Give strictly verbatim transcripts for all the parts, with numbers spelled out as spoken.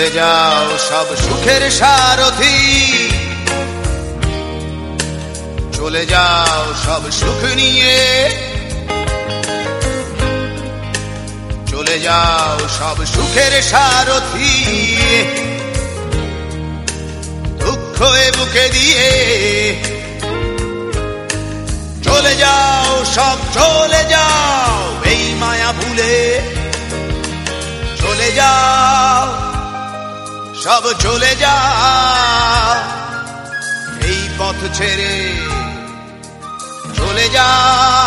চলে যাও সব সুখের সারথি, চলে যাও সব সুখ নিয়ে, চলে যাও সব সুখের সারথি, দুঃখ এ বুকে দিয়ে চলে যাও সব, চলে যাও এই মায়া ভুলে, চলে যাও সব, চলে যাও এই পথ ছেড়ে, চলে যাও।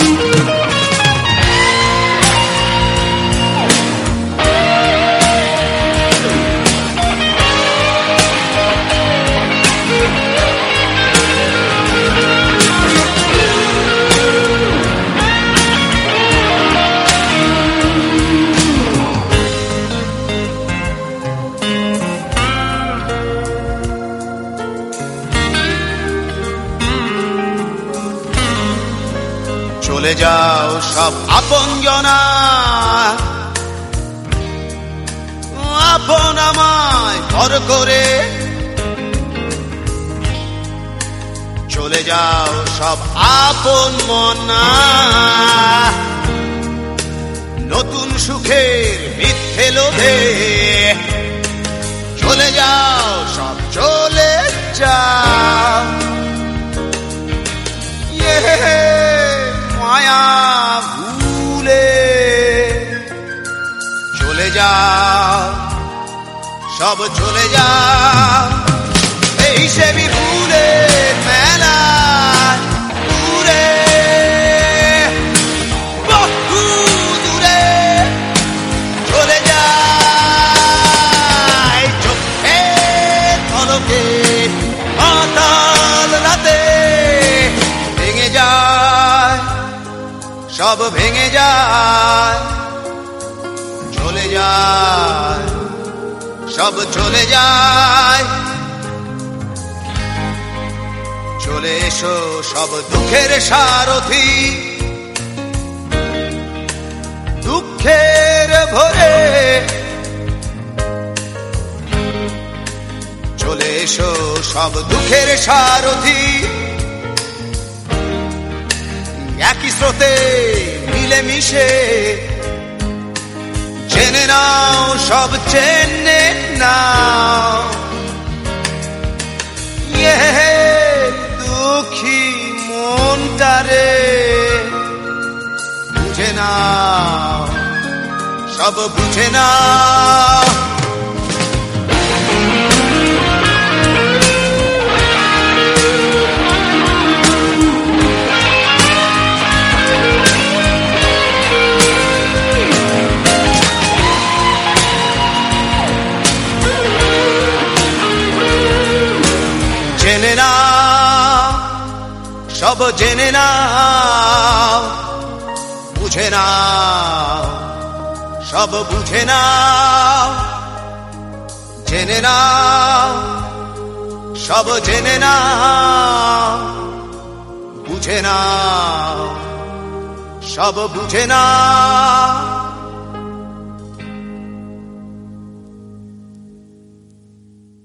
চলে যাও সব আপনজনা, আপন আমায় ঘর করে, চলে যাও সব আপন মনা, নতুন সুখের মিথ্যে লোভে, চলে যাও সব, চলে যাও মায়া ভুলে, চলে যাও সব, চলে যাও এই সেবি ভুলে মেলা দূরে, বহু দূরে, চলে যায় চোখে পলকে মাতাল রাতে, ভেঙে যায় সব, ভেঙে যায়, চলে যায় সব, চলে যায়। চলে এসো সব দুঃখের সারথি, দুঃখের ভরে, চলে এসো সব দুঃখের সারথি, একই স্রোতে মিলে মিশে, জেনে নাও সব, জেনে নাও দুঃখী মনটারে, বুঝে নাও সব, বুঝে নাও। জেনে নাও সব, জেনে নাও, বুঝে নাও সব, বুঝে নাও, জেনে নাও সব, জেনে নাও, বুঝে নাও সব, বুঝে নাও।